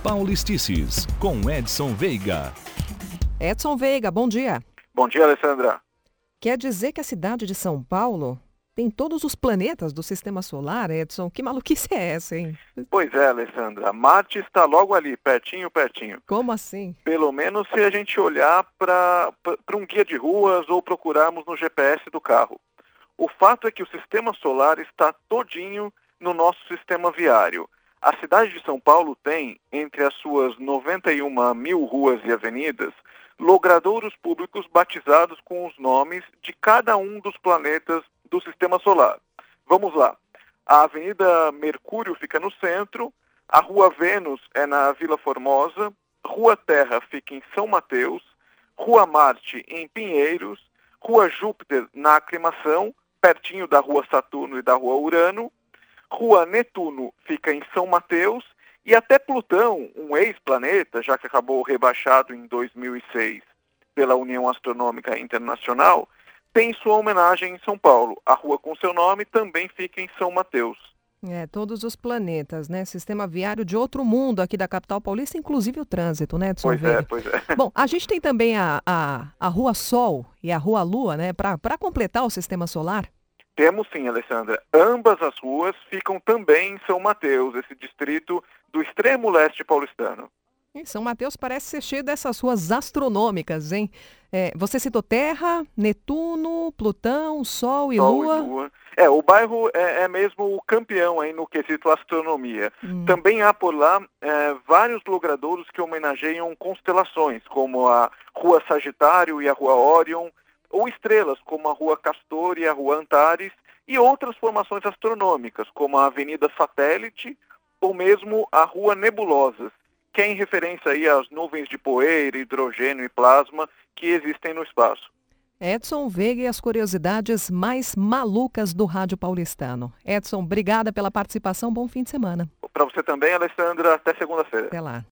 Paulistices, com Edson Veiga. Edson Veiga, bom dia. Bom dia, Alessandra. Quer dizer que a cidade de São Paulo tem todos os planetas do Sistema Solar, Edson? Que maluquice é essa, hein? Pois é, Alessandra. Marte está logo ali, pertinho. Como assim? Pelo menos se a gente olhar para um guia de ruas ou procurarmos no GPS do carro. O fato é que o Sistema Solar está todinho no nosso sistema viário. A cidade de São Paulo tem, entre as suas 91 mil ruas e avenidas, logradouros públicos batizados com os nomes de cada um dos planetas do Sistema Solar. Vamos lá. A Avenida Mercúrio fica no centro, a Rua Vênus é na Vila Formosa, Rua Terra fica em São Mateus, Rua Marte em Pinheiros, Rua Júpiter na Aclimação, pertinho da Rua Saturno e da Rua Urano, Rua Netuno fica em São Mateus e até Plutão, um ex-planeta, já que acabou rebaixado em 2006 pela União Astronômica Internacional, tem sua homenagem em São Paulo. A rua com seu nome também fica em São Mateus. Todos os planetas, né? Sistema viário de outro mundo aqui da capital paulista, inclusive o trânsito, né, Edson Veiga? Pois é. Bom, a gente tem também a Rua Sol e a Rua Lua, né, para completar o Sistema Solar. Temos sim, Alessandra. Ambas as ruas ficam também em São Mateus, esse distrito do extremo leste paulistano. E São Mateus parece ser cheio dessas ruas astronômicas, hein? Você citou Terra, Netuno, Plutão, Sol e Lua. O bairro é mesmo o campeão aí no quesito astronomia. Também há por lá vários logradouros que homenageiam constelações, como a Rua Sagitário e a Rua Órion, ou estrelas, como a Rua Castor e a Rua Antares, e outras formações astronômicas, como a Avenida Satélite, ou mesmo a Rua Nebulosas, que é em referência aí às nuvens de poeira, hidrogênio e plasma que existem no espaço. Edson Veiga e as curiosidades mais malucas do rádio paulistano. Edson, obrigada pela participação, bom fim de semana. Para você também, Alessandra, até segunda-feira. Até lá.